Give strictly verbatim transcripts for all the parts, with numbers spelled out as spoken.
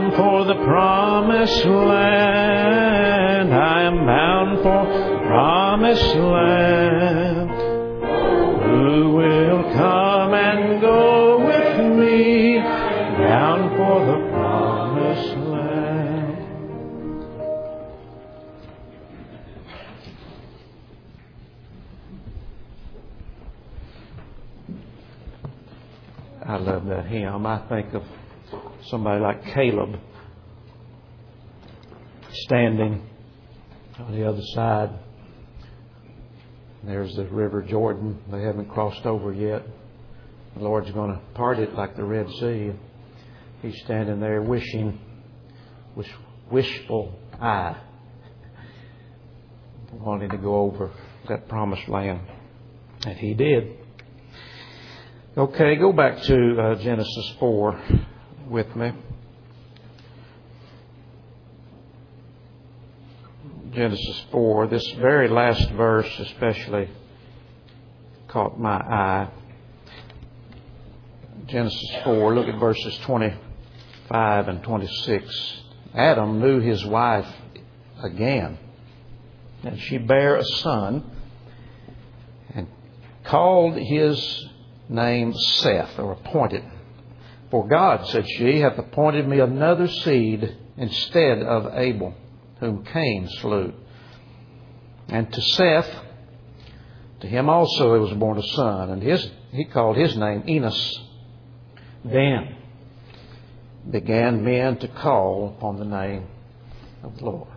bound for the promised land. I am bound for the promised land. Who will come and go with me? Bound for the promised land. I love that hymn. I think of somebody like Caleb standing on the other side. There's the River Jordan. They haven't crossed over yet. The Lord's going to part it like the Red Sea. He's standing there wishing, with wishful eye, wanting to go over that promised land. And he did. Okay, go back to uh, Genesis four with me. Genesis four, this very last verse especially caught my eye. Genesis four, look at verses twenty-five and twenty-six. Adam knew his wife again, and she bare a son, and called his name Seth, or appointed. For God, said she, hath appointed me another seed instead of Abel, whom Cain slew. And to Seth, to him also there was born a son, and his he called his name Enos. Then began men to call upon the name of the Lord.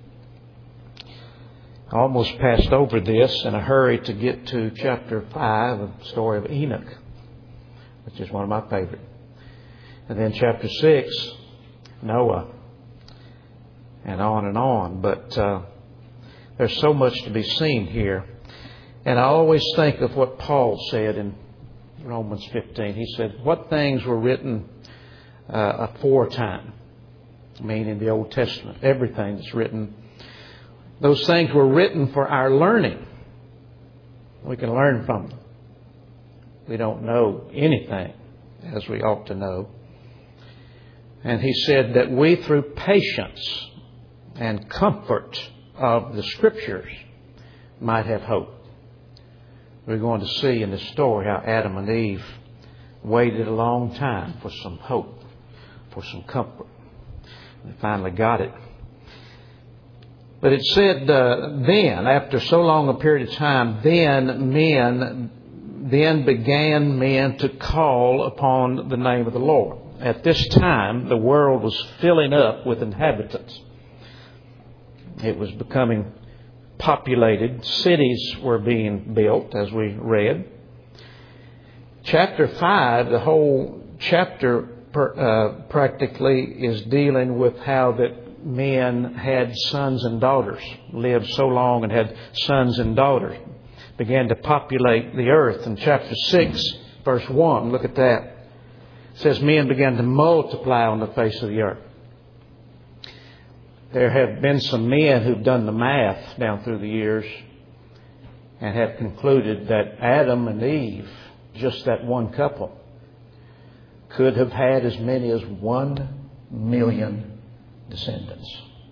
I almost passed over this in a hurry to get to chapter five of the story of Enoch, which is one of my favorite. And then chapter six, Noah, and on and on. But uh, there's so much to be seen here. And I always think of what Paul said in Romans fifteen. He said, what things were written uh, aforetime, meaning the Old Testament, everything that's written, those things were written for our learning. We can learn from them. We don't know anything as we ought to know. And he said that we, through patience and comfort of the Scriptures, might have hope. We're going to see in this story how Adam and Eve waited a long time for some hope, for some comfort. They finally got it. But it said uh, then, after so long a period of time, then men, then began men to call upon the name of the Lord. At this time, the world was filling up with inhabitants. It was becoming populated. Cities were being built, as we read. Chapter five, the whole chapter per, uh, practically is dealing with how that men had sons and daughters, lived so long and had sons and daughters, began to populate the earth. In chapter six, verse one, look at that. It says men began to multiply on the face of the earth. There have been some men who've done the math down through the years and have concluded that Adam and Eve, just that one couple, could have had as many as one million descendants.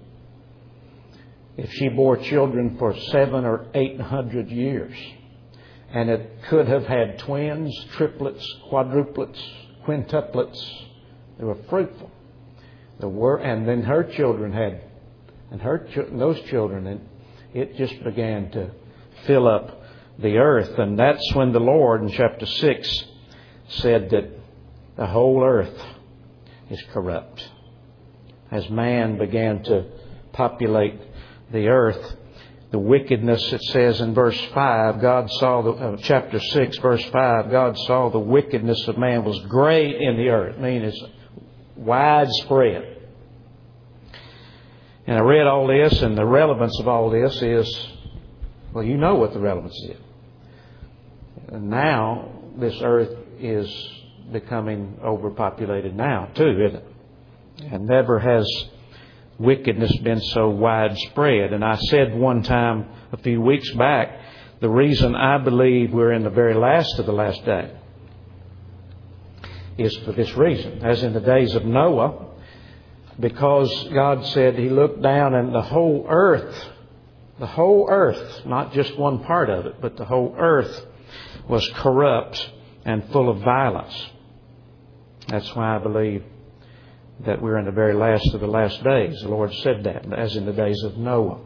If she bore children for seven or eight hundred years, and it could have had twins, triplets, quadruplets, quintuplets, they were fruitful. There were, and then her children had, and her those children, and it just began to fill up the earth. And that's when the Lord in chapter six said that the whole earth is corrupt. As man began to populate the earth, the wickedness, it says in verse five, God saw, the, uh, chapter six, verse five, God saw the wickedness of man was great in the earth, meaning it's widespread. And I read all this, and the relevance of all this is, well, you know what the relevance is. And now this earth is becoming overpopulated now too, isn't it? And never has wickedness been so widespread. And I said one time a few weeks back, the reason I believe we're in the very last of the last day is for this reason. As in the days of Noah, because God said He looked down and the whole earth, the whole earth, not just one part of it, but the whole earth was corrupt and full of violence. That's why I believe that we're in the very last of the last days. The Lord said that, as in the days of Noah.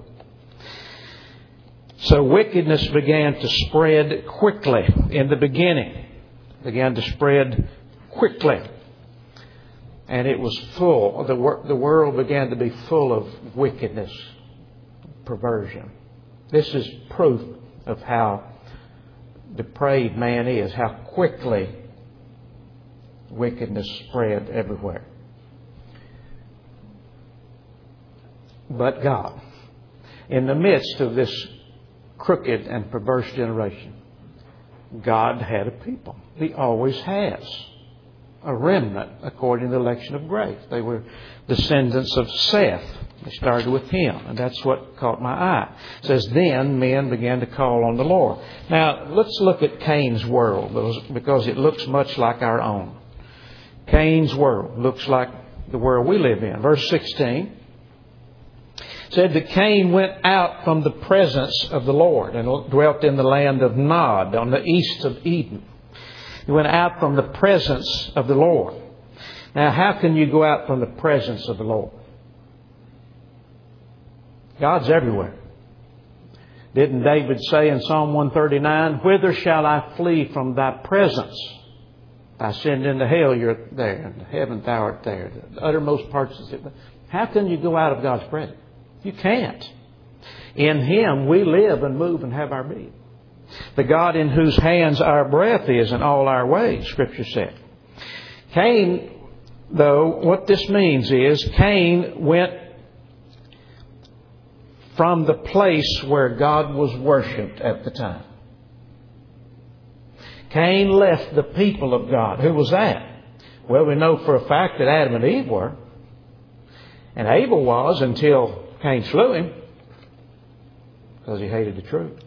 So wickedness began to spread quickly in the beginning. It began to spread quickly. And it was full. The, wor- the world began to be full of wickedness, perversion. This is proof of how depraved man is, how quickly wickedness spread everywhere. But God, in the midst of this crooked and perverse generation, God had a people. He always has. A remnant according to the election of grace. They were descendants of Seth. They started with him. And that's what caught my eye. It says, then men began to call on the Lord. Now, let's look at Cain's world, because it looks much like our own. Cain's world looks like the world we live in. Verse sixteen said that Cain went out from the presence of the Lord and dwelt in the land of Nod on the east of Eden. He went out from the presence of the Lord. Now, how can you go out from the presence of the Lord? God's everywhere. Didn't David say in Psalm one thirty-nine, whither shall I flee from thy presence? I ascend into hell, you're there. In heaven, thou art there. The uttermost parts of it. How can you go out of God's presence? You can't. In Him we live and move and have our being. The God in whose hands our breath is in all our ways, Scripture said. Cain, though, what this means is Cain went from the place where God was worshipped at the time. Cain left the people of God. Who was that? Well, we know for a fact that Adam and Eve were. And Abel was until Cain slew him because he hated the truth.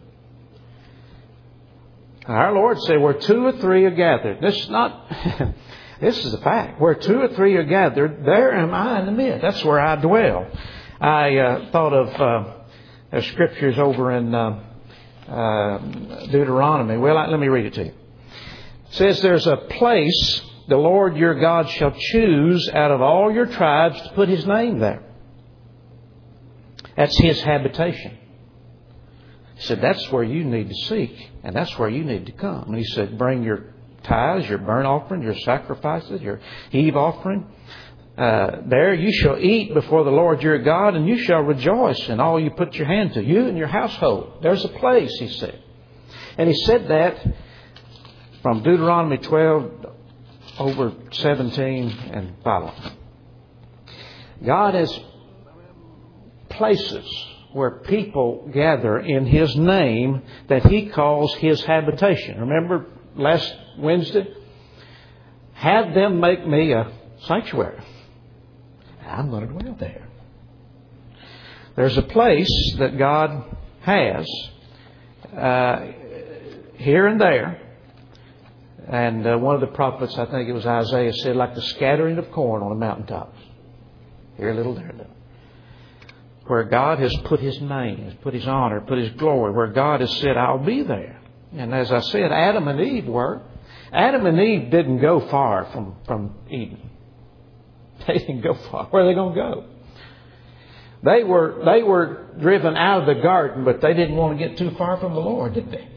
Our Lord said, where two or three are gathered. This is not, this is a fact. Where two or three are gathered, there am I in the midst. That's where I dwell. I uh, thought of uh, the scriptures over in uh, uh, Deuteronomy. Well, let me read it to you. It says, there's a place the Lord your God shall choose out of all your tribes to put His name there. That's His habitation. He said, that's where you need to seek, and that's where you need to come. And He said, bring your tithes, your burnt offering, your sacrifices, your heave offering. Uh, there you shall eat before the Lord your God, and you shall rejoice in all you put your hand to, you and your household. There's a place, He said. And He said that from Deuteronomy twelve over seventeen and following. God has places where people gather in His name that He calls His habitation. Remember last Wednesday? Have them make me a sanctuary. I'm going to dwell there. There's a place that God has uh, here and there. And uh, one of the prophets, I think it was Isaiah, said, like the scattering of corn on the mountaintops. Here a little, there a little. Where God has put His name, has put His honor, put His glory. Where God has said, I'll be there. And as I said, Adam and Eve were. Adam and Eve didn't go far from, from Eden. They didn't go far. Where are they going to go? They were, they were driven out of the garden, but they didn't want to get too far from the Lord, did they?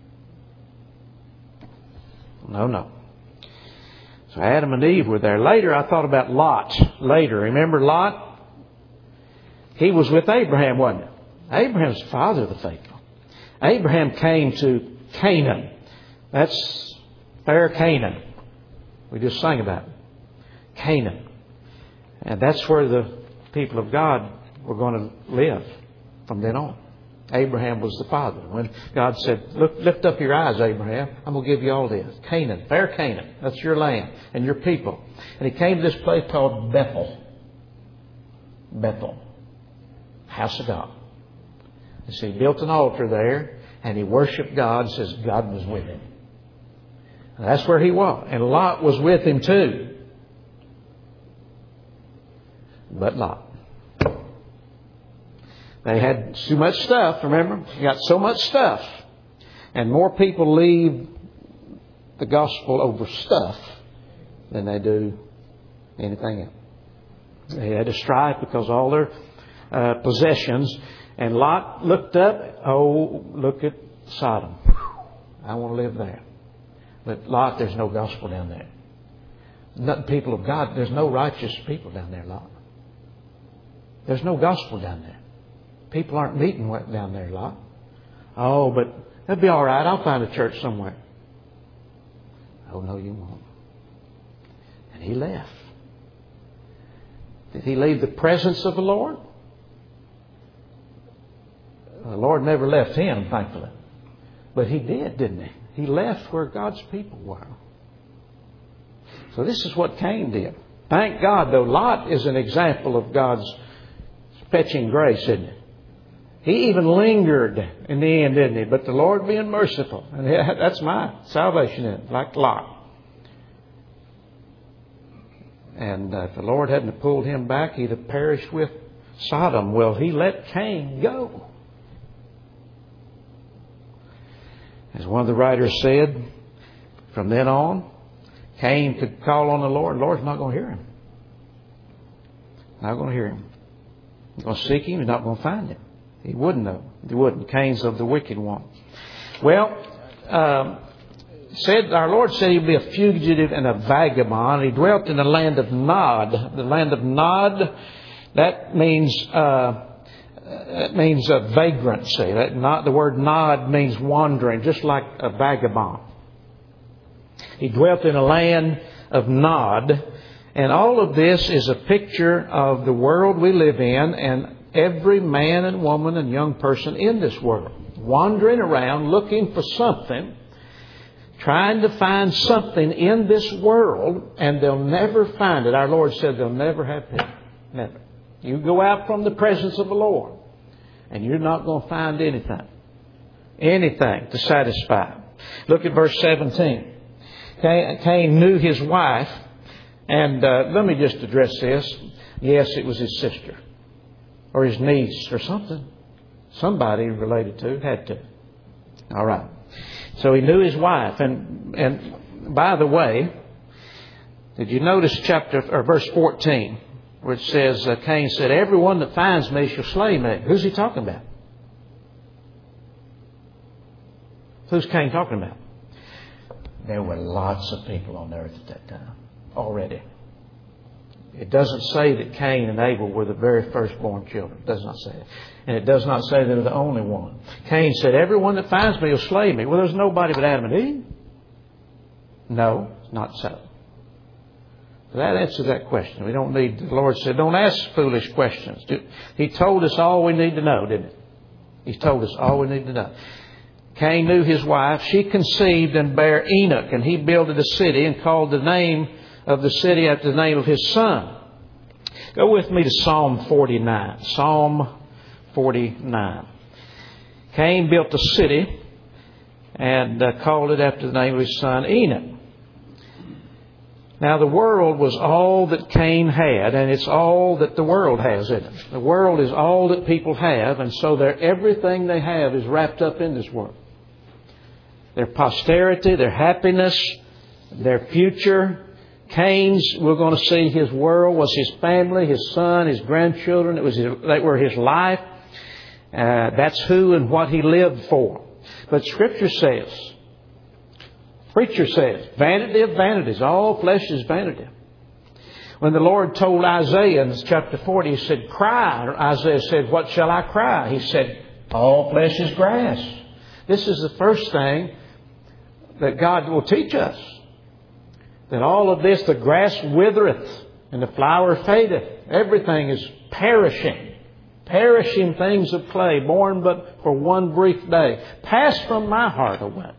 No, no. So Adam and Eve were there. Later, I thought about Lot. Later, remember Lot? He was with Abraham, wasn't he? Abraham's the father of the faithful. Abraham came to Canaan. That's fair Canaan. We just sang about it. Canaan. And that's where the people of God were going to live from then on. Abraham was the father. When God said, Look, lift up your eyes, Abraham. I'm going to give you all this. Canaan, fair Canaan. That's your land and your people. And he came to this place called Bethel. Bethel. House of God. And so he built an altar there and he worshiped God. Says God was with him. And that's where he was. And Lot was with him too. but Lot. They had too much stuff, remember? You got so much stuff. And more people leave the gospel over stuff than they do anything else. They had to strive because all their uh, possessions. And Lot looked up. Oh, look at Sodom. I want to live there. But Lot, there's no gospel down there. Not people of God. There's no righteous people down there, Lot. There's no gospel down there. People aren't meeting down there, Lot. Oh, but that'd be all right. I'll find a church somewhere. Oh, no, you won't. And he left. Did he leave the presence of the Lord? The Lord never left him, thankfully. But he did, didn't he? He left where God's people were. So this is what Cain did. Thank God, though, Lot is an example of God's fetching grace, isn't it? He even lingered in the end, didn't he? But the Lord being merciful. And that's my salvation in it, like Lot. And uh, if the Lord hadn't pulled him back, he'd have perished with Sodom. Well, he let Cain go. As one of the writers said, from then on, Cain could call on the Lord. The Lord's not going to hear him. Not going to hear him. He's going to seek him. He's not going to find him. He wouldn't know. He wouldn't. Cain's of the wicked one. Well, um, said our Lord said he'd be a fugitive and a vagabond. He dwelt in the land of Nod. The land of Nod, that means uh, that means a vagrancy. That not the word Nod means wandering, just like a vagabond. He dwelt in a land of Nod, and all of this is a picture of the world we live in, and every man and woman and young person in this world, wandering around looking for something, trying to find something in this world, and they'll never find it. Our Lord said they'll never have peace. Never. You go out from the presence of the Lord, and you're not going to find anything. Anything to satisfy. Look at verse seventeen. Cain knew his wife, and uh, let me just address this. Yes, it was his sister, or his niece, or something. Somebody related to, had to. All right. So he knew his wife. And and by the way, did you notice chapter or verse fourteen, where it says, uh, Cain said, "Everyone that finds me shall slay me." Who's he talking about? Who's Cain talking about? There were lots of people on earth at that time already. It doesn't say that Cain and Abel were the very firstborn children. It does not say it. And it does not say they were the only one. Cain said, "Everyone that finds me will slay me." Well, there's nobody but Adam and Eve. No, it's not so. That answers that question. We don't need, the Lord said, don't ask foolish questions. He told us all we need to know, didn't he? He told us all we need to know. Cain knew his wife. She conceived and bare Enoch, and he builded a city and called the name of the city after the name of his son. Go with me to Psalm forty-nine. Psalm forty-nine. Cain built a city and uh, called it after the name of his son Enoch. Now the world was all that Cain had, and it's all that the world has in it. The world is all that people have, and so everything they have is wrapped up in this world. Their posterity, their happiness, their future. Cain's, we're going to see his world was his family, his son, his grandchildren. It was his, they were his life. Uh, that's who and what he lived for. But Scripture says, Preacher says, vanity of vanities, all flesh is vanity. When the Lord told Isaiah in chapter forty, He said, "Cry." Isaiah said, "What shall I cry?" He said, "All flesh is grass." This is the first thing that God will teach us. That all of this, the grass withereth and the flower fadeth. Everything is perishing. Perishing things of clay, born but for one brief day. Pass from my heart away.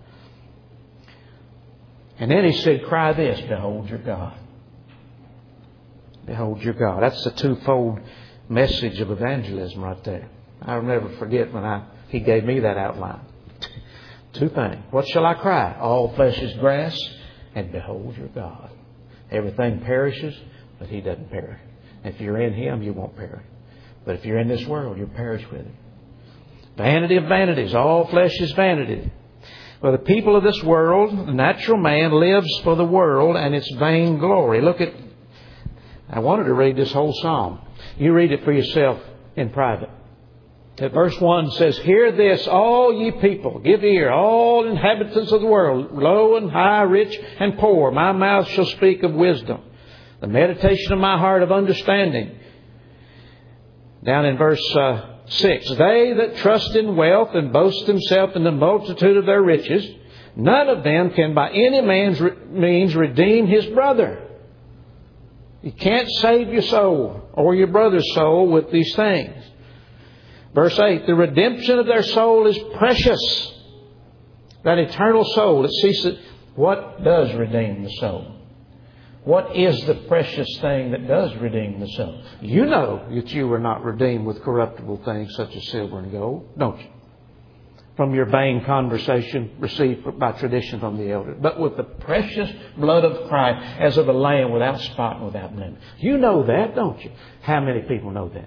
And then He said, "Cry this, behold your God." Behold your God. That's the twofold message of evangelism right there. I'll never forget when I He gave me that outline. Two things. What shall I cry? All flesh is grass, and behold your God. Everything perishes, but He doesn't perish. If you're in Him, you won't perish. But if you're in this world, you'll perish with it. Vanity of vanities. All flesh is vanity. Well, the people of this world, the natural man, lives for the world and its vain glory. Look at, I wanted to read this whole psalm. You read it for yourself in private. At verse one says, Hear this, all ye people, give ear, all inhabitants of the world, low and high, rich and poor. My mouth shall speak of wisdom, the meditation of my heart of understanding. Down in verse uh, six, They that trust in wealth and boast themselves in the multitude of their riches, none of them can by any man's re- means redeem his brother. You can't save your soul or your brother's soul with these things. Verse eight, the redemption of their soul is precious. That eternal soul, it sees that what does redeem the soul? What is the precious thing that does redeem the soul? You know that you were not redeemed with corruptible things such as silver and gold, don't you? From your vain conversation received by tradition from the elders, but with the precious blood of Christ as of a lamb without spot and without blemish. You know that, don't you? How many people know that?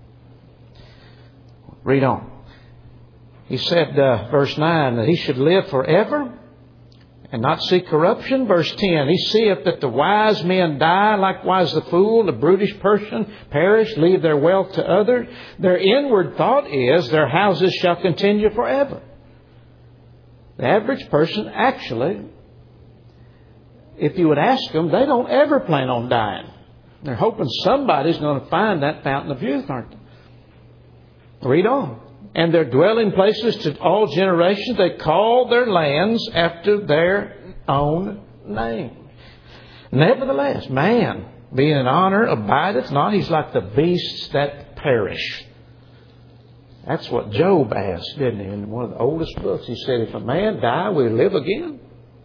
Read on. He said, uh, verse nine, that he should live forever and not see corruption. Verse ten, He seeth that the wise men die, likewise the fool, the brutish person perish, leave their wealth to others. Their inward thought is, their houses shall continue forever. The average person actually, if you would ask them, they don't ever plan on dying. They're hoping somebody's going to find that fountain of youth, aren't they? Read on. And their dwelling places to all generations, they call their lands after their own name. Nevertheless, man, being in honor, abideth not. He's like the beasts that perish. That's what Job asked, didn't he? In one of the oldest books, he said, if a man die, will he live again?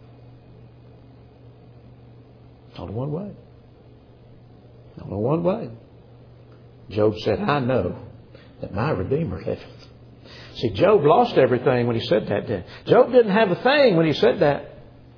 Only one way. Only one way. Job said, I know that my Redeemer liveth. See, Job lost everything when he said that, didn't he? Job didn't have a thing when he said that.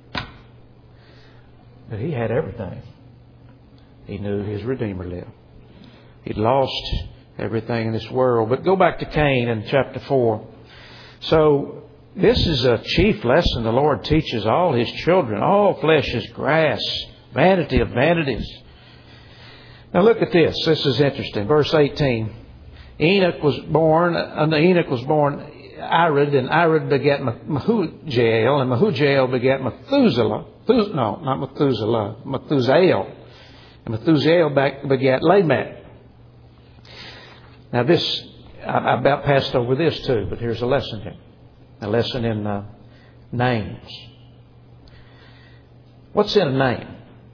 But he had everything. He knew his Redeemer lived. He'd lost everything in this world. But go back to Cain in chapter four. So, this is a chief lesson the Lord teaches all His children. All flesh is grass. Vanity of vanities. Now look at this. This is interesting. Verse eighteen. Enoch was born, and Enoch was born Irad, and Irad begat Mehujael, and Mehujael begat Methuselah. No, not Methuselah, Methusael. And Methusael begat Lamech. Now this, I about passed over this too, but here's a lesson here. A lesson in uh, names. What's in a name?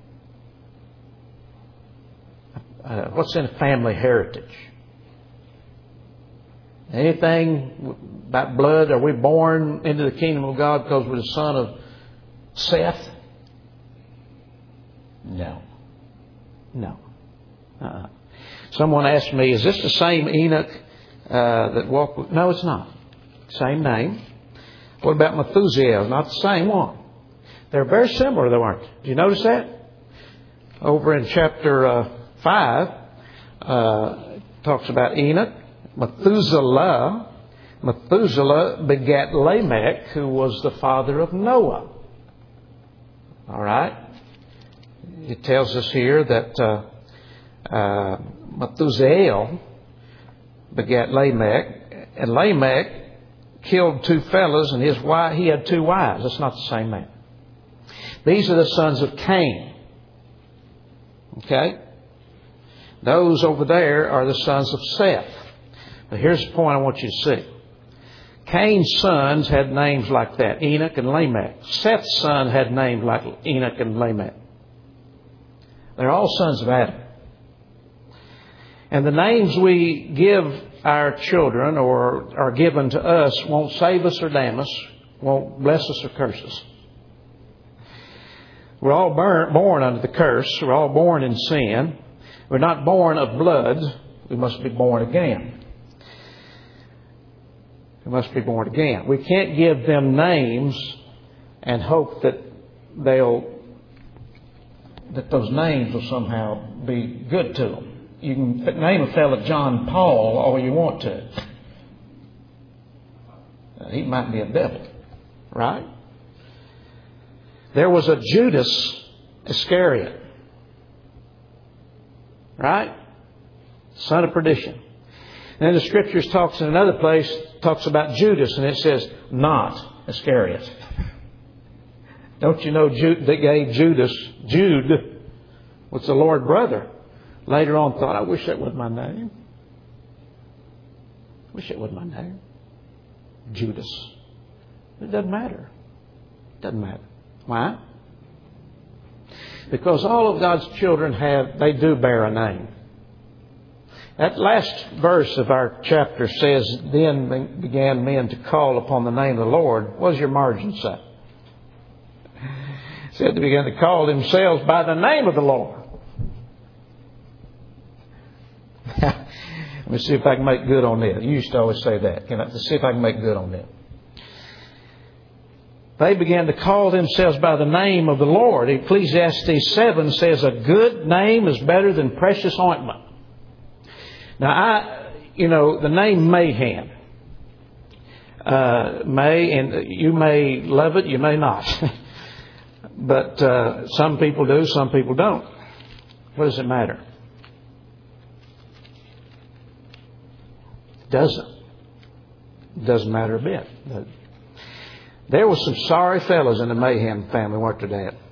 Uh, what's in a family heritage? Anything about blood? Are we born into the kingdom of God because we're the son of Seth? No. No. Uh-uh. Someone asked me, is this the same Enoch uh, that walked with... No, it's not. Same name. What about Methuselah? Not the same one. They're very similar though, aren't they? Do you notice that? Over in chapter uh, five, uh, it talks about Enoch. Methuselah, Methuselah begat Lamech, who was the father of Noah. All right. It tells us here that uh, uh, Methusael begat Lamech, and Lamech killed two fellows, and his wife, he had two wives. That's not the same man. These are the sons of Cain. Okay? Those over there are the sons of Seth. But here's the point I want you to see. Cain's sons had names like that, Enoch and Lamech. Seth's son had names like Enoch and Lamech. They're all sons of Adam. And the names we give our children or are given to us won't save us or damn us, won't bless us or curse us. We're all born, born under the curse. We're all born in sin. We're not born of blood. We must be born again. We must be born again. We can't give them names and hope that they'll, that those names will somehow be good to them. you can name a fellow John Paul all you want to. He might be a devil, right? There was a Judas Iscariot, right? Son of perdition. And then the Scriptures talks in another place, talks about Judas, and it says, not Iscariot. Don't you know Jude, they gave Judas, Jude, was the Lord's brother. Later on thought, I wish that was my name. Wish it was my name. Judas. It doesn't matter. It doesn't matter. Why? Because all of God's children have, they do bear a name. That last verse of our chapter says, then began men to call upon the name of the Lord. What does your margin say? It said they began to call themselves by the name of the Lord. Let me see if I can make good on that. You used to always say that. Can I see if I can make good on that? They began to call themselves by the name of the Lord. Ecclesiastes seven says, a good name is better than precious ointment. Now, I, you know, the name Mayhem, uh, may, and you may love it, you may not. But uh, some people do, some people don't. What does it matter? It doesn't. It doesn't matter a bit. But there were some sorry fellows in the Mayhem family, weren't there, Dad?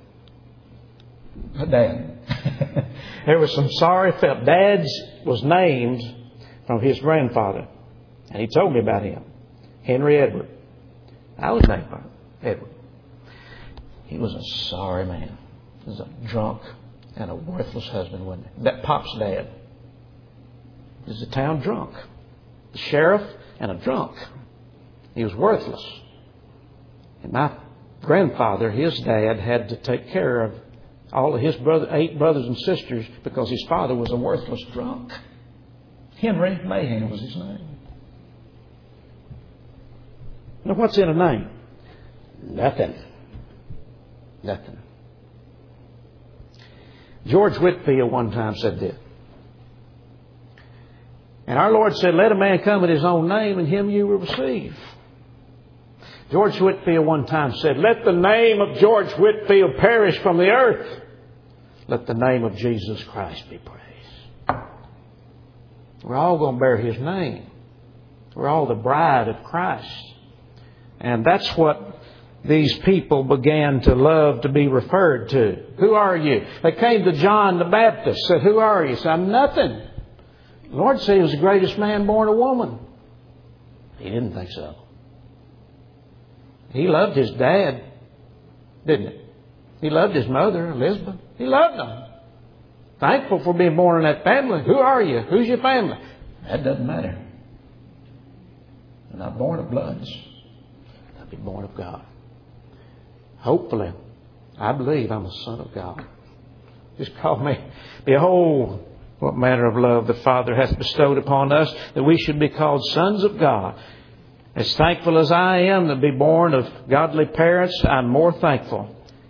Dad. There were some sorry fellows. Dad's was named from his grandfather. And he told me about him. Henry Edward. I was named by Edward. He was a sorry man. He was a drunk and a worthless husband, wasn't he? That Pop's dad. He was a town drunk. The sheriff and a drunk. He was worthless. And my grandfather, his dad, had to take care of all of his brother, eight brothers and sisters because his father was a worthless drunk. Henry Mayhem was his name. Now, what's in a name? Nothing. Nothing. George Whitefield one time said this. And our Lord said, let a man come in his own name, and him you will receive. George Whitefield one time said, let the name of George Whitefield perish from the earth. Let the name of Jesus Christ be praised. We're all going to bear His name. We're all the bride of Christ. And that's what these people began to love to be referred to. Who are you? They came to John the Baptist, said, who are you? He said, I'm nothing. The Lord said He was the greatest man born of woman. He didn't think so. He loved his dad, didn't he? He loved his mother, Elizabeth. He loved them. Thankful for being born in that family. Who are you? Who's your family? That doesn't matter. I'm not born of bloods. I'll be born of God. Hopefully, I believe I'm a son of God. Just call me. Behold, what manner of love the Father hath bestowed upon us, that we should be called sons of God. As thankful as I am to be born of godly parents, I'm more thankful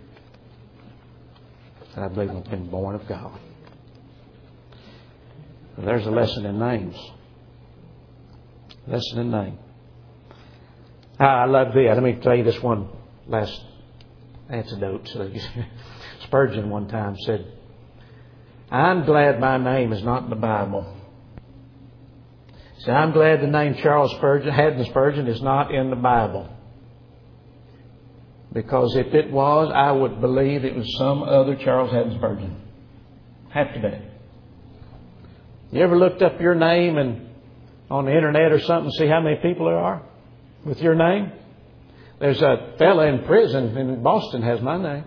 that I believe I've been born of God. There's a lesson in names. Lesson in name. Ah, I love this. Let me tell you this one last antidote. Spurgeon one time said, I'm glad my name is not in the Bible. He said, I'm glad the name Charles Spurgeon, Haddon Spurgeon, is not in the Bible. Because if it was, I would believe it was some other Charles Haddon Spurgeon. Have to be. You ever looked up your name and on the internet or something, see how many people there are with your name? There's a fella in prison in Boston has my name.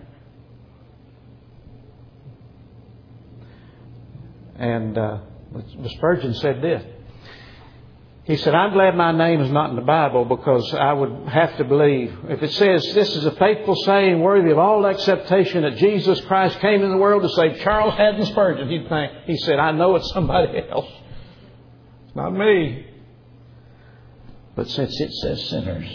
And uh, Spurgeon said this. He said, I'm glad my name is not in the Bible, because I would have to believe, if it says this is a faithful saying worthy of all acceptation, that Jesus Christ came in the world to save Charles Haddon Spurgeon, he'd think, he said, I know it's somebody else. It's not me. But since it says sinners,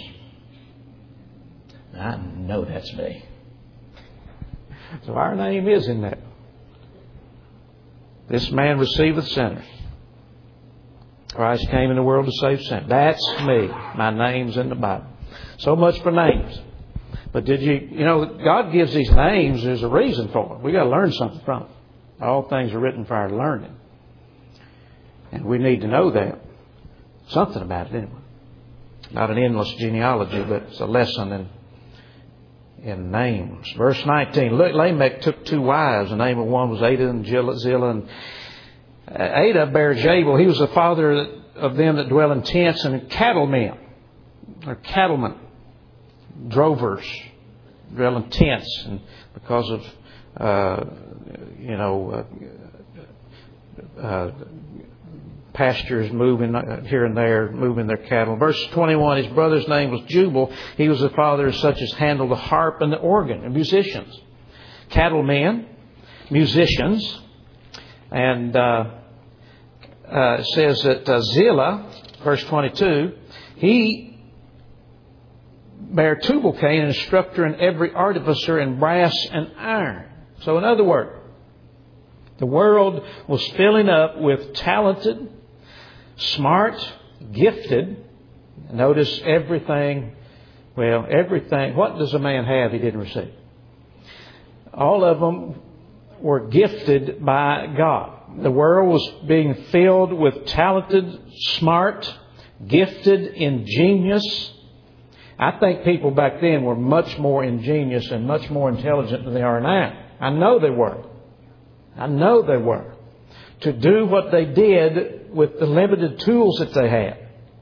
I know that's me. So our name is in there. This man receiveth sinners. Christ came in the world to save sinners. That's me. My name's in the Bible. So much for names. But did you, you know, God gives these names. There's a reason for them. We've got to learn something from them. All things are written for our learning. And we need to know that. Something about it anyway. Not an endless genealogy, but it's a lesson in, in names. Verse nineteen. Lamech took two wives. The name of one was Adah and Zillah. And Adah bare Jabal. He was the father of them that dwell in tents and cattlemen. Or cattlemen. Drovers. Dwell in tents. And because of, uh, you know, uh, uh, pastures moving here and there, moving their cattle. Verse twenty-one, his brother's name was Jubal. He was the father of such as handled the harp and the organ, and musicians. Cattlemen, musicians. And uh, uh, it says that uh, Zillah, verse twenty-two, he bare Tubal-Cain, an instructor in every artificer in brass and iron. So in other words, the world was filling up with talented, smart, gifted. Notice everything, well, everything. What does a man have he didn't receive? All of them were gifted by God. The world was being filled with talented, smart, gifted, ingenious. I think people back then were much more ingenious and much more intelligent than they are now. I know they were. I know they were. To do what they did with the limited tools that they had.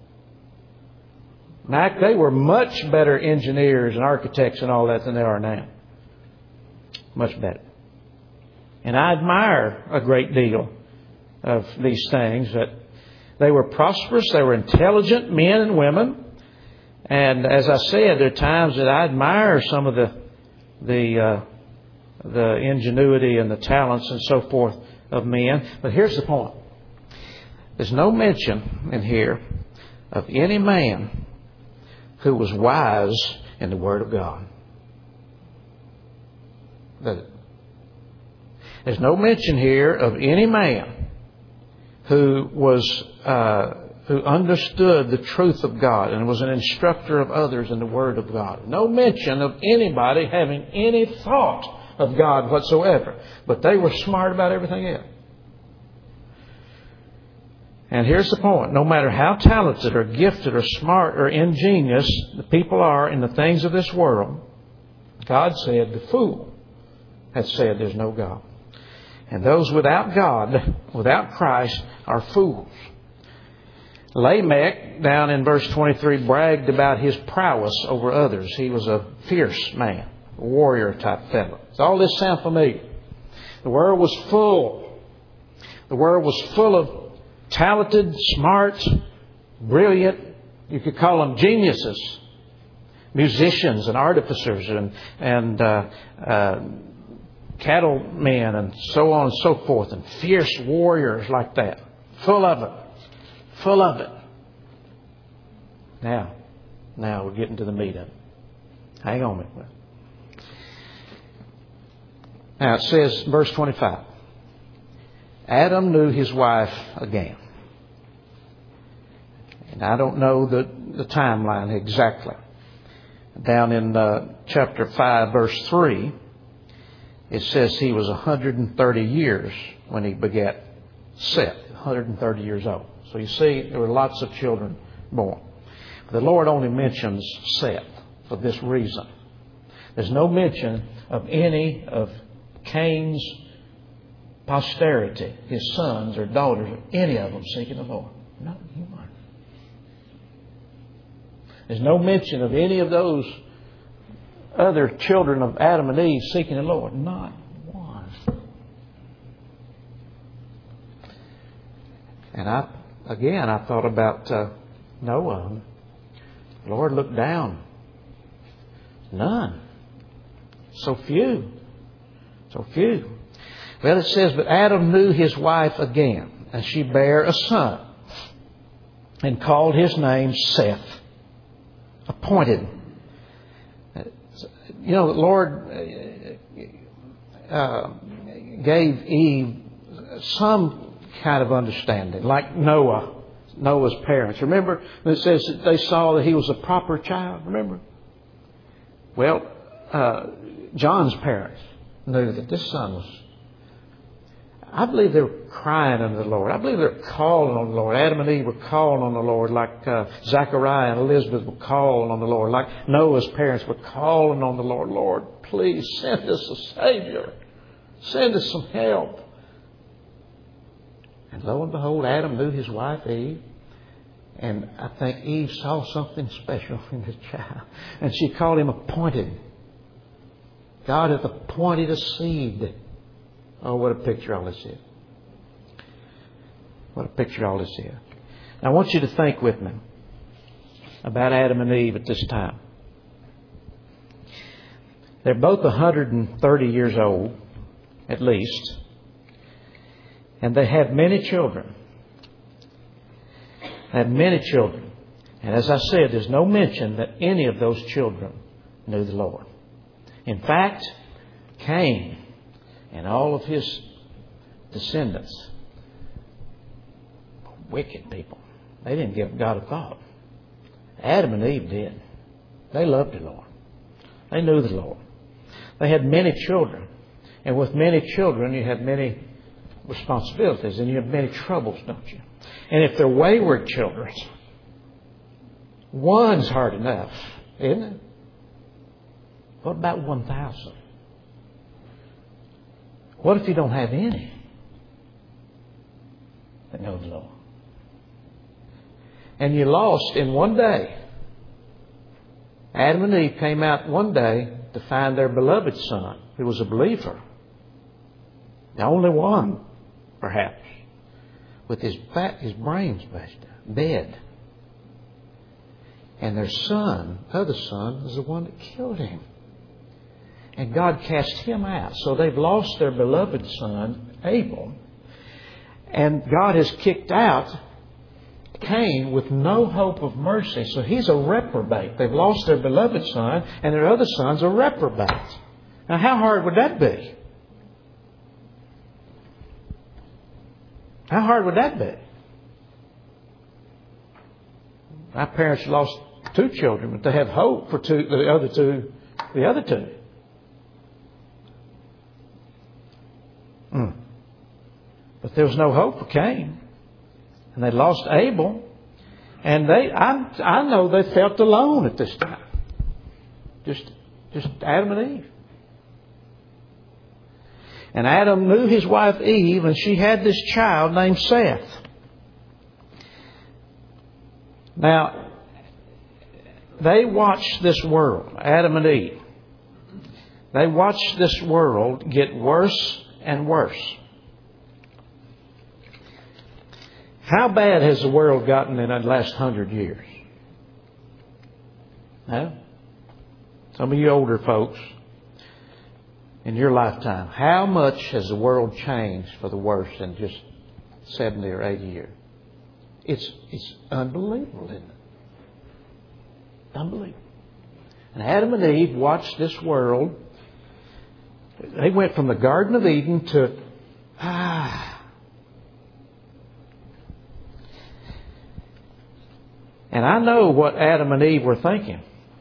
Now, they were much better engineers and architects and all that than they are now. Much better. And I admire a great deal of these things. That they were prosperous, they were intelligent men and women. And as I said, there are times that I admire some of the the uh, the ingenuity and the talents and so forth of men. But here's the point. There's no mention in here of any man who was wise in the Word of God. There's no mention here of any man who was uh, who understood the truth of God and was an instructor of others in the Word of God. No mention of anybody having any thought of God whatsoever. But they were smart about everything else. And here's the point. No matter how talented or gifted or smart or ingenious the people are in the things of this world, God said the fool has said there's no God. And those without God, without Christ, are fools. Lamech, down in verse twenty-three, bragged about his prowess over others. He was a fierce man, a warrior type fellow. Does all this sound familiar? The world was full. The world was full of talented, smart, brilliant, you could call them geniuses, musicians and artificers and, and uh, uh, cattlemen and so on and so forth, and fierce warriors like that. Full of it. Full of it. Now, now we're getting to the meat of it. Hang on a minute. Now it says, verse twenty-five, Adam knew his wife again. And I don't know the, the timeline exactly. Down in uh, chapter five, verse three, it says he was one hundred thirty years when he begat Seth, one hundred thirty years old. So you see, there were lots of children born. The Lord only mentions Seth for this reason. There's no mention of any of Cain's posterity, his sons or daughters, or any of them seeking the Lord. Not one. There's no mention of any of those other children of Adam and Eve seeking the Lord. Not one. And I, again, I thought about uh, Noah. The Lord looked down. None. So few. So few. Well, it says, but Adam knew his wife again, and she bare a son, and called his name Seth. Appointed. You know, the Lord uh, gave Eve some kind of understanding, like Noah, Noah's parents. Remember, it says that they saw that he was a proper child. Remember? Well, uh, John's parents knew that this son was. I believe they were crying unto the Lord. I believe they were calling on the Lord. Adam and Eve were calling on the Lord, like uh, Zachariah and Elizabeth were calling on the Lord, like Noah's parents were calling on the Lord. Lord, please send us a Savior. Send us some help. And lo and behold, Adam knew his wife Eve. And I think Eve saw something special in his child. And she called him appointed. God hath appointed a seed. Oh, what a picture all this is. What a picture all this is. Now, I want you to think with me about Adam and Eve at this time. They're both one hundred thirty years old, at least. And they had many children. They had many children. And as I said, there's no mention that any of those children knew the Lord. In fact, Cain and all of his descendants were wicked people. They didn't give God a thought. Adam and Eve did. They loved the Lord. They knew the Lord. They had many children. And with many children, you have many responsibilities and you have many troubles, don't you? And if they're wayward children, one's hard enough, isn't it? What about one thousand? What if you don't have any that know the Lord? And you lost in one day. Adam and Eve came out one day to find their beloved son, who was a believer. The only one, perhaps, with his back, his brains bashed out, dead. And their son, other son, was the one that killed him. And God cast him out. So they've lost their beloved son, Abel. And God has kicked out Cain with no hope of mercy. So he's a reprobate. They've lost their beloved son, and their other son's a reprobate. Now, how hard would that be? How hard would that be? My parents lost two children, but they have hope for two, the other two, the other two. Mm. But there was no hope for Cain. And they lost Abel. And they, I, I know they felt alone at this time. Just, just Adam and Eve. And Adam knew his wife Eve, and she had this child named Seth. Now, they watched this world, Adam and Eve. They watched this world get worse and worse. How bad has the world gotten in the last hundred years? Huh? Some of you older folks, in your lifetime, how much has the world changed for the worse in just seventy or eighty years? It's it's unbelievable, isn't it? Unbelievable. And Adam and Eve watched this world. They went from the Garden of Eden to ah. And I know what Adam and Eve were thinking.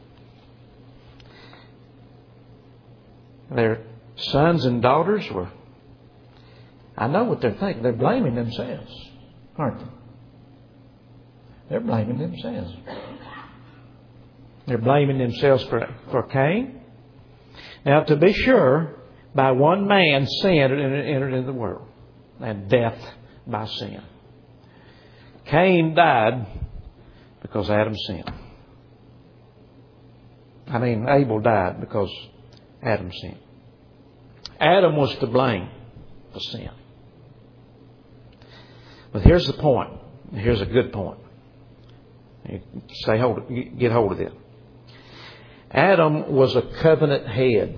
Their sons and daughters were, I know what they're thinking. They're blaming themselves, aren't they? They're blaming themselves. They're blaming themselves for, for Cain. Now, to be sure, by one man sin entered into the world, and death by sin. Cain died because Adam sinned. I mean, Abel died because Adam sinned. Adam was to blame for sin. But here's the point. Here's a good point. Stay hold, get hold of it. Adam was a covenant head.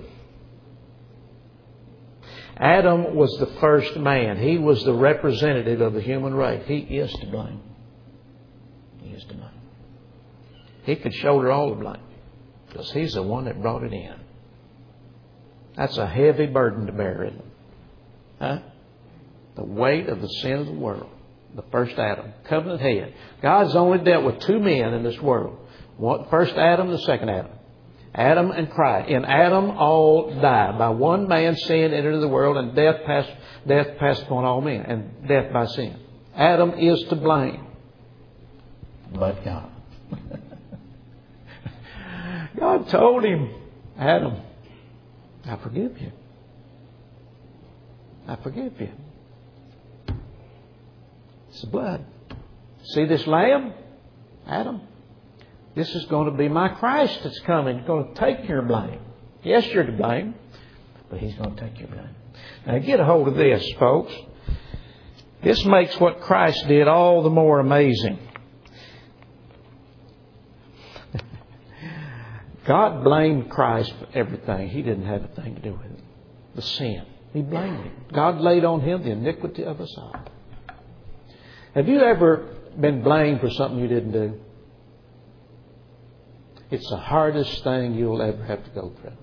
Adam was the first man. He was the representative of the human race. He is to blame. He is to blame. He could shoulder all the blame because he's the one that brought it in. That's a heavy burden to bear, isn't it? Huh? The weight of the sin of the world. The first Adam, covenant head. God's only dealt with two men in this world. One, first Adam, the second Adam. Adam and Christ. In Adam, all died. By one man, sin entered into the world, and death passed, death passed upon all men, and death by sin. Adam is to blame. But God. God told him, Adam, I forgive you. I forgive you. It's the blood. See this lamb? Adam, this is going to be my Christ that's coming. He's going to take your blame. Yes, you're to blame, but He's going to take your blame. Now get a hold of this, folks. This makes what Christ did all the more amazing. God blamed Christ for everything. He didn't have a thing to do with it. The sin. He blamed Him. God laid on Him the iniquity of us all. Have you ever been blamed for something you didn't do? It's the hardest thing you'll ever have to go through.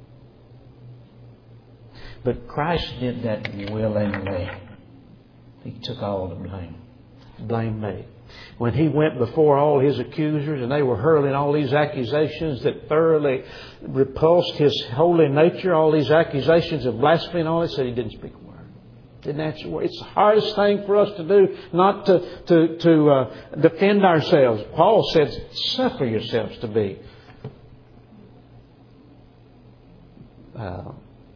But Christ did that willingly. He took all the blame. Blame me. When He went before all His accusers and they were hurling all these accusations that thoroughly repulsed His holy nature, all these accusations of blasphemy and all that, said He didn't speak a word. Didn't answer a word. It's the hardest thing for us to do, not to, to, to uh, defend ourselves. Paul said, suffer yourselves to be uh,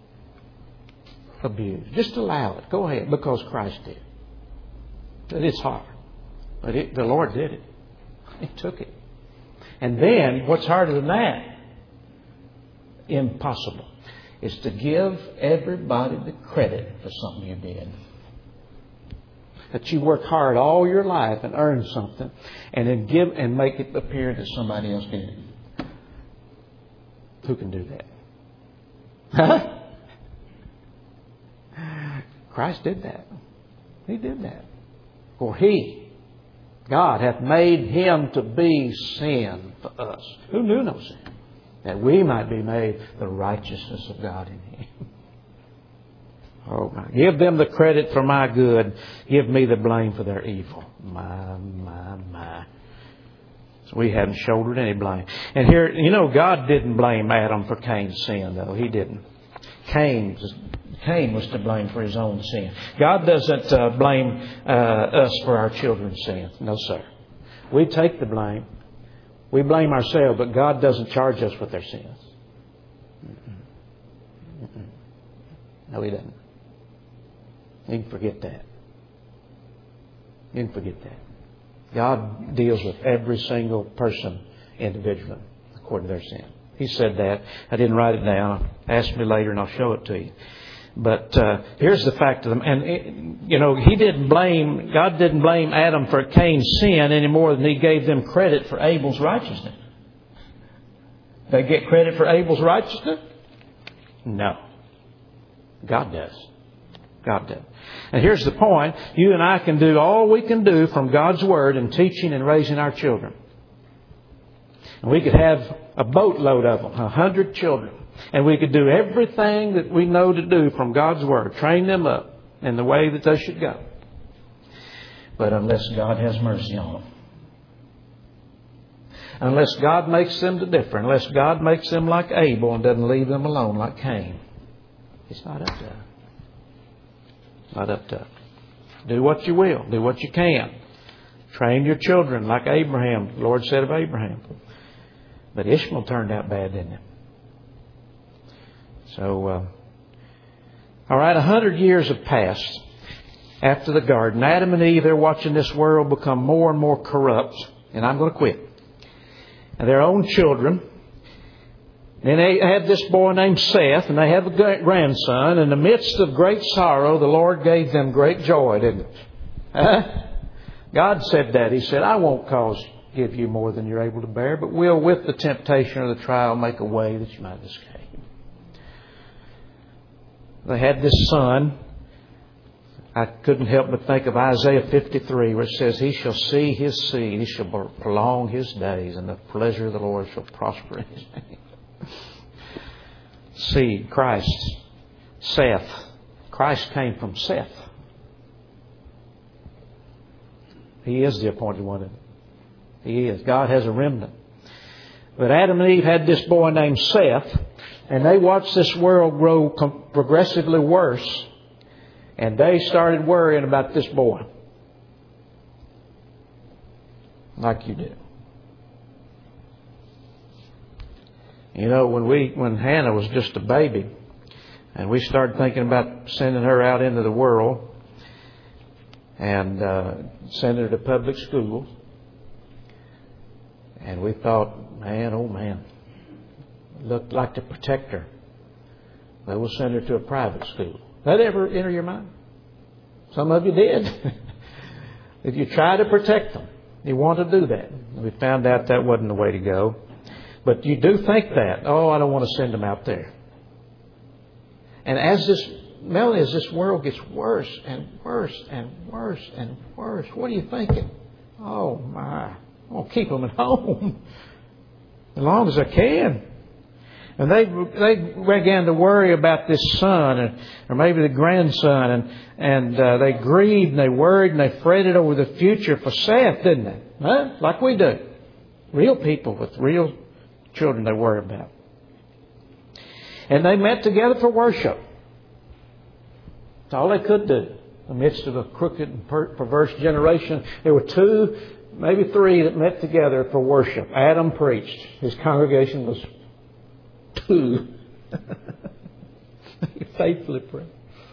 abused. Just allow it. Go ahead, because Christ did. But it's hard. But it, the Lord did it. He took it. And then, what's harder than that? Impossible. Is to give everybody the credit for something you did. That you work hard all your life and earn something, and then give and make it appear that somebody else did it. Who can do that? Christ did that. He did that. For He, God, hath made Him to be sin for us, who knew no sin, that we might be made the righteousness of God in Him. Oh my! Give them the credit for my good. Give me the blame for their evil. My, my, my. So we hadn't shouldered any blame. And here, you know, God didn't blame Adam for Cain's sin, though. He didn't. Cain, Cain was to blame for his own sin. God doesn't uh, blame uh, us for our children's sin. No, sir. We take the blame. We blame ourselves, but God doesn't charge us with their sins. Mm-mm. Mm-mm. No, He doesn't. You can forget that. You can forget that. God deals with every single person individually according to their sin. He said that. I didn't write it down. Ask me later and I'll show it to you. But uh, here's the fact of them. And, it, you know, He didn't blame, God didn't blame Adam for Cain's sin any more than He gave them credit for Abel's righteousness. They get credit for Abel's righteousness? No. God does. God does. And here's the point. You and I can do all we can do from God's Word in teaching and raising our children. And we could have a boatload of them, a hundred children. And we could do everything that we know to do from God's Word. Train them up in the way that they should go. But unless God has mercy on them. Unless God makes them to differ. Unless God makes them like Abel and doesn't leave them alone like Cain. It's not up to us. Not up to us. Do what you will. Do what you can. Train your children like Abraham. The Lord said of Abraham. But Ishmael turned out bad, didn't it? So, uh, all right, a hundred years have passed after the garden. Adam and Eve, they're watching this world become more and more corrupt. And I'm going to quit. And their own children. And they have this boy named Seth, and they have a great grandson. In the midst of great sorrow, the Lord gave them great joy, didn't it? Huh? God said that. He said, I won't cause give you more than you're able to bear, but will, with the temptation or the trial, make a way that you might escape. They had this son. I couldn't help but think of Isaiah fifty-three, where it says, He shall see his seed, he shall prolong his days, and the pleasure of the Lord shall prosper in his name. Seed, Christ, Seth. Christ came from Seth. He is the appointed one. He is. God has a remnant. But Adam and Eve had this boy named Seth, and they watched this world grow progressively worse, and they started worrying about this boy. Like you do. You know, when we, when Hannah was just a baby, and we started thinking about sending her out into the world and uh, sending her to public school, and we thought, man, oh man, looked like to protect her. They will send her to a private school. That ever enter your mind? Some of you did. If you try to protect them, you want to do that. We found out that wasn't the way to go. But you do think that, oh, I don't want to send them out there. And as this, Melanie, as this world gets worse and worse and worse and worse, what are you thinking? Oh, my, I'll keep them at home as long as I can. And they they began to worry about this son, and, or maybe the grandson, and and uh, they grieved and they worried and they fretted over the future for Seth, didn't they? Huh? Like we do. Real people with real children they worry about. And they met together for worship. That's all they could do. In the midst of a crooked and per- perverse generation, there were two, maybe three that met together for worship. Adam preached. His congregation was two. He faithfully prayed.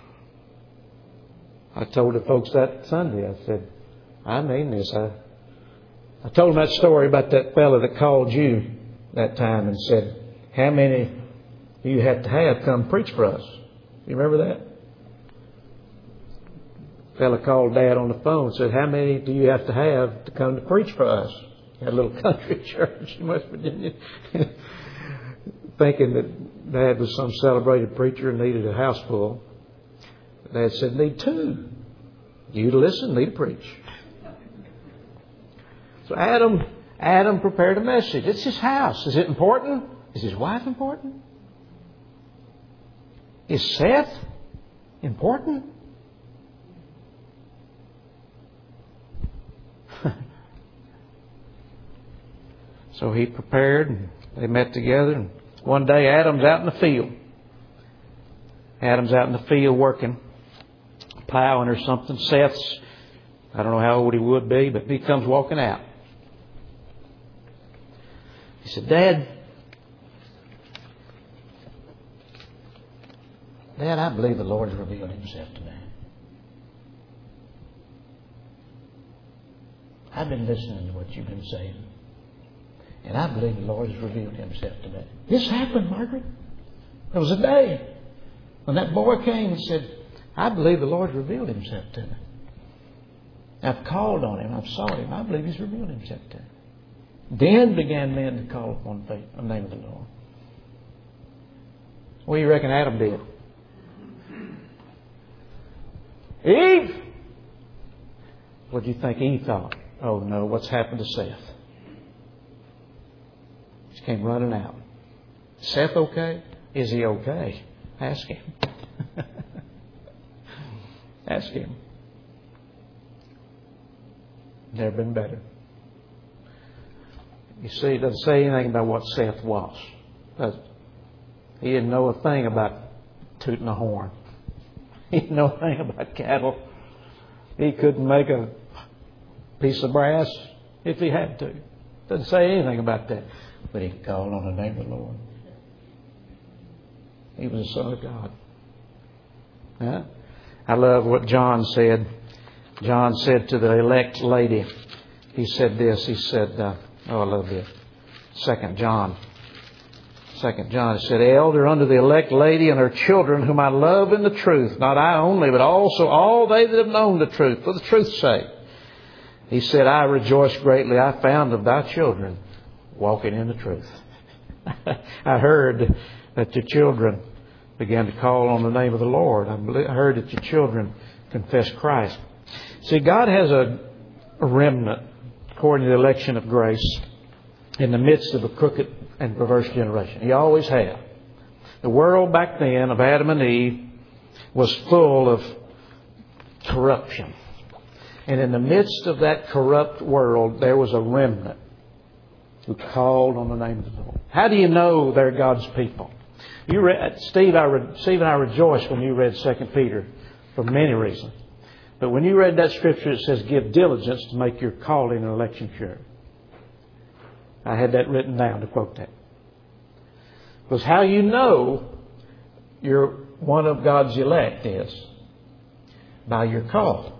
I told the folks that Sunday, I said, I mean this. I, I told them that story about that fellow that called you that time and said, how many do you have to have come preach for us? You remember that? The fellow called Dad on the phone and said, how many do you have to have to come to preach for us? He had a little country church in West Virginia. Thinking that Dad was some celebrated preacher and needed a house full. Dad said, need two. You to listen, me to preach. So Adam, Adam prepared a message. It's his house. Is it important? Is his wife important? Is Seth important? So he prepared and they met together, and one day Adam's out in the field. Adam's out in the field working, plowing or something. Seth's, I don't know how old he would be, but he comes walking out. He said, Dad, Dad, I believe the Lord has revealed Himself to me. I've been listening to what you've been saying. And I believe the Lord has revealed Himself to me. This happened, Margaret. There was a day when that boy came and said, I believe the Lord revealed Himself to me. I've called on Him. I've sought Him. I believe He's revealed Himself to me. Then began men to call upon faith, the name of the Lord. What do you reckon Adam did? Eve! What do you think Eve thought? Oh no, what's happened to Seth? She came running out. Seth okay? Is he okay? Ask him. Ask him. Never been better. You see, it doesn't say anything about what Seth was. Does it? He didn't know a thing about tooting a horn. He didn't know a thing about cattle. He couldn't make a piece of brass if he had to. Doesn't say anything about that. But he called on the name of the Lord. He was the Son of God. Huh? I love what John said. John said to the elect lady, he said this, he said, uh, oh, I love this. Second John. Second John, it said, elder unto the elect lady and her children, whom I love in the truth, not I only, but also all they that have known the truth, for the truth's sake. He said, I rejoice greatly. I found of thy children walking in the truth. I heard that your children began to call on the name of the Lord. I heard that your children confess Christ. See, God has a, a remnant, according to the election of grace, in the midst of a crooked and perverse generation. He always has. The world back then of Adam and Eve was full of corruption. And in the midst of that corrupt world, there was a remnant who called on the name of the Lord. How do you know they're God's people? You read, Steve, I re, Steve and I rejoiced when you read Second Peter for many reasons. But when you read that scripture, it says, give diligence to make your calling and election sure. I had that written down to quote that. Because how you know you're one of God's elect is by your call.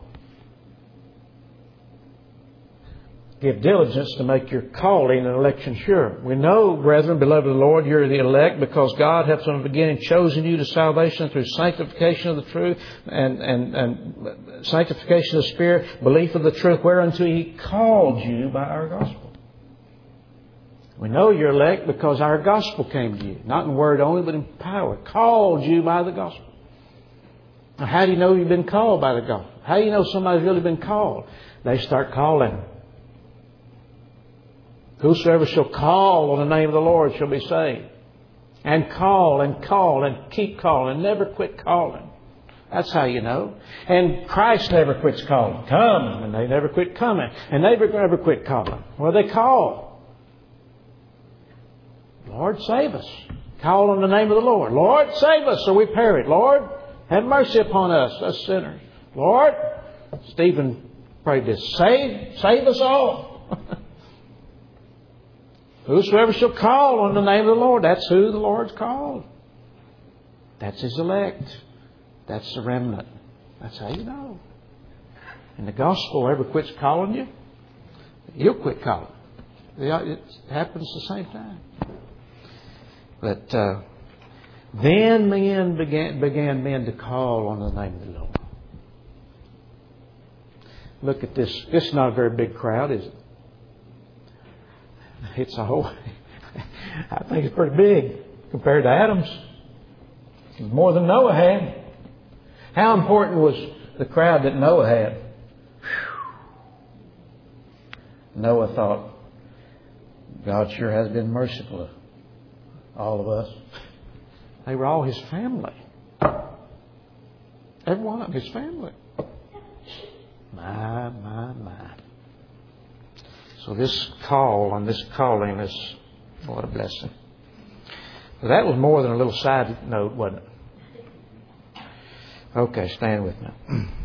Give diligence to make your calling and election sure. We know, brethren, beloved of the Lord, you're the elect because God hath from the beginning chosen you to salvation through sanctification of the truth and, and, and sanctification of the Spirit, belief of the truth, whereunto He called you by our gospel. We know you're elect because our gospel came to you, not in word only, but in power. Called you by the gospel. Now, how do you know you've been called by the gospel? How do you know somebody's really been called? They start calling. Whosoever shall call on the name of the Lord shall be saved. And call and call and keep calling and never quit calling. That's how you know. And Christ never quits calling. Come. And they never quit coming. And they never quit calling. Well, they call. Lord, save us. Call on the name of the Lord. Lord, save us or we perish. Lord, have mercy upon us, us sinners. Lord, Stephen prayed this. Save, save us all. Whosoever shall call on the name of the Lord. That's who the Lord's called. That's His elect. That's the remnant. That's how you know. And the gospel ever quits calling you, He'll quit calling. It happens at the same time. But uh, then men began, began men to call on the name of the Lord. Look at this. This is not a very big crowd, is it? It's a whole, I think it's pretty big compared to Adam's. It's more than Noah had. How important was the crowd that Noah had? Whew. Noah thought, God sure has been merciful to all of us. They were all his family. Every one of his family. My, my, my. So this call and this calling is, what a blessing. But that was more than a little side note, wasn't it? Okay, stand with me.